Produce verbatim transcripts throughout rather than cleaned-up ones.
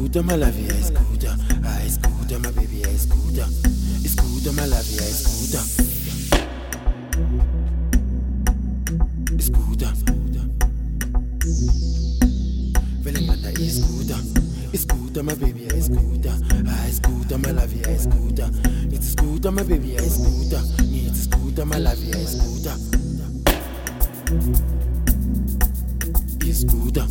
Escuta, my love, yeah, escuta. Ah, escuta, my baby, yeah, escuta. Escuta, my love, yeah, escuta. Escuta. Vele manda, escuta. Escuta, my baby, yeah, escuta. Ah, escuta, my love, yeah, escuta. It's escuta, my baby, yeah, escuta. It's escuta, my love, yeah, escuta. Escuta.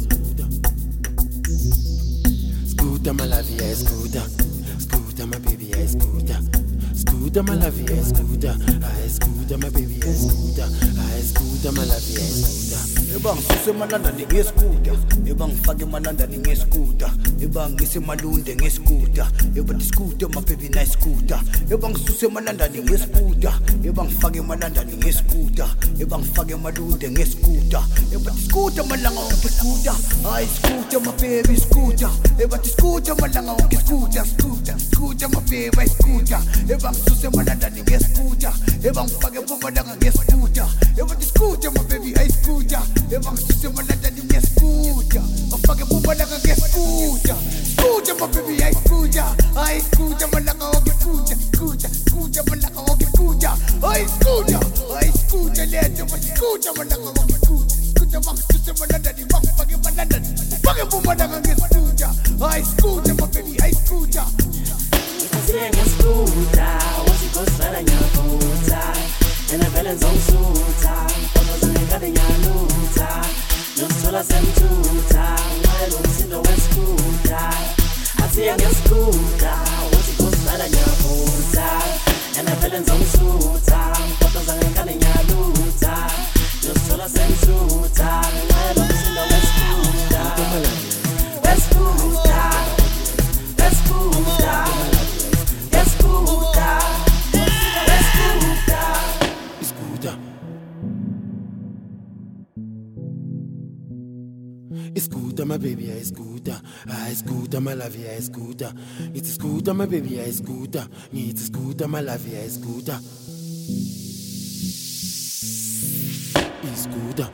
Escuta, my love, yeah, escuta. Escuta, my baby, yeah, escuta. Escuta, my love, yeah, escuta. Ah, escuta, my baby, yeah, escuta. Ah, escuta, my love, yeah, escuta. Ebang suse malanda ni ngeskuta, ebang fage malanda ni ngeskuta, ebang ngise malunde ngeskuta, ebang skuta my baby nice skuta, ebang suse malanda ni ngeskuta, ebang fage malanda ni ngeskuta, ebang fage malunde ngeskuta, ebang skuta malanga ngeskuta, ay skuta my baby skuta, ebang skuta malanga ngeskuta, skuta, skuta my baby skuta, ebang suse malanda ni ngeskuta, ebang fage malanda ngeskuta, ebang skuta my baby ay skuta. Ebang susi malanda ni ngeskuta, mafage bubalaga ngeskuta, skuta my baby ay skuta, ay skuta malanga ngeskuta, skuta, skuta malanga ngeskuta, ay skuta, ay skuta leto skuta malanga ngeskuta, skuta bang susi malanda ni mafage malanda, mafage bubalaga ngeskuta, ay skuta my baby ay skuta. Ikasiye ngeskuta, wasikosala nyakuta, enabele nzongsuta, omozane kade nyaluta. Sola sentuta, while on sindo weskuta. Ati angeskuta, wati kosala nyakuta. Ena velen zongsuta, poto zangekane nyaluta. Sola sentuta, while on sindo weskuta. Weskuta, weskuta, weskuta, weskuta. Escuta. Escuta, my baby, yeah, escuta. Ah, escuta, my love, yeah, escuta. It's escuta, my baby, yeah, escuta. It's escuta, my love, yeah, escuta. Escuta.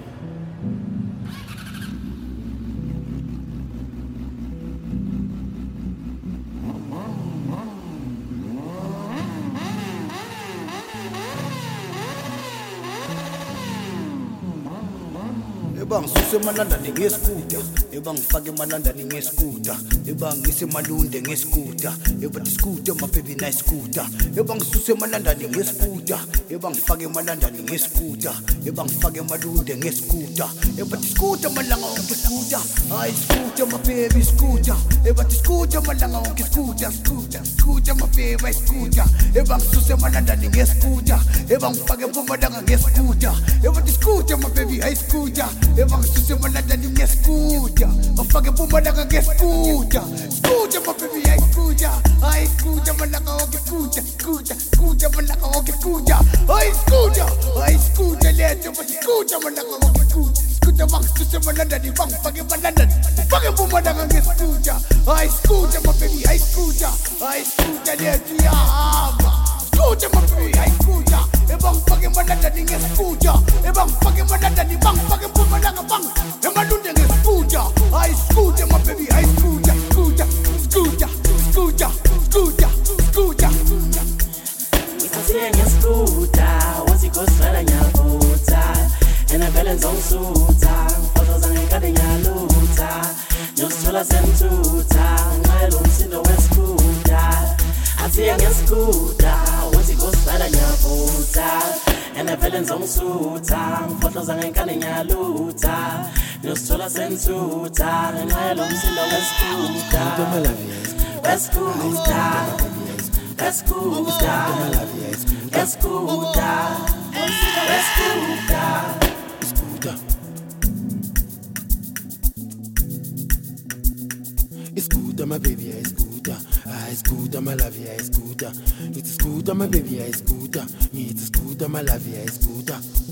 Ebang suse malanda ni ngeskuta, ebang fage malanda ni ngeskuta, ebang ngise malunde ngeskuta, ebang skuta my baby nice skuta, ebang suse malanda ni ngeskuta, ebang fage malanda ni ngeskuta, ebang fage malunde ngeskuta, ebang skuta malanga ngeskuta, ay skuta my baby skuta, ebang skuta malanga ngeskuta, skuta, skuta my baby skuta, ebang suse malanda ni ngeskuta, ebang fage malanda ngeskuta, ebang skuta my baby ay skuta. Ebang susi malanda ni ngeskuta, mafage bumalaga ngeskuta, skuta my baby ay skuta, ay skuta malanga ngeskuta, skuta, skuta malanga ngeskuta, ay skuta, ay skuta leto skuta malanga ngeskuta, skuta bang susi malanda ni bang fage malanda, mafage bumalaga ngeskuta, ay skuta my baby ay skuta, ay skuta leto ya ama. Skuta my baby ay skuta, ebang fage malanda ni ngeskuta, ebang fage malanda ni bang fage bumalaga bang, emalunde ngeskuta, ay skuta my baby ay skuta, skuta, skuta, skuta, skuta, skuta. Ikasiye ngeskuta, wasikosala nyakuta, enabele nzongsuta, poto zangekade nyaluta. Sola sentuta, while on sindo weskuta. Ati angeskuta, wasikosala nyakuta, enabele nzongsuta, poto zangekade nyaluta. Sola sentuta, while on sindo weskuta. Weskuta, weskuta, weskuta, weskuta. Escuta. Escuta, my baby, yeah, escuta. Ah, escuta, my love, yeah, escuta. It's escuta, my baby, yeah, escuta. It's escuta, my love, yeah, escuta.